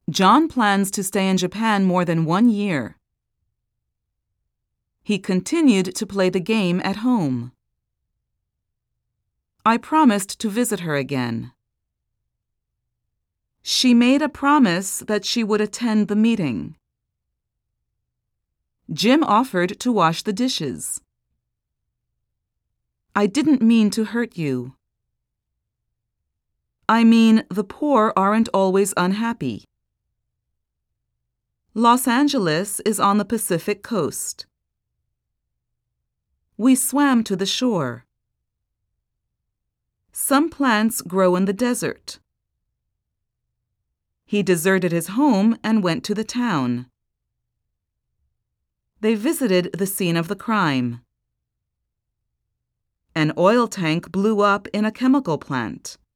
John plans to stay in Japan more than 1 year. He continued to play the game at home. I promised to visit her again. She made a promise that she would attend the meeting. Jim offered to wash the dishes. I didn't mean to hurt you. I mean, the poor aren't always unhappy. Los Angeles is on the Pacific coast. We swam to the shore. Some plants grow in the desert. He deserted his home and went to the town. They visited the scene of the crime. An oil tank blew up in a chemical plant.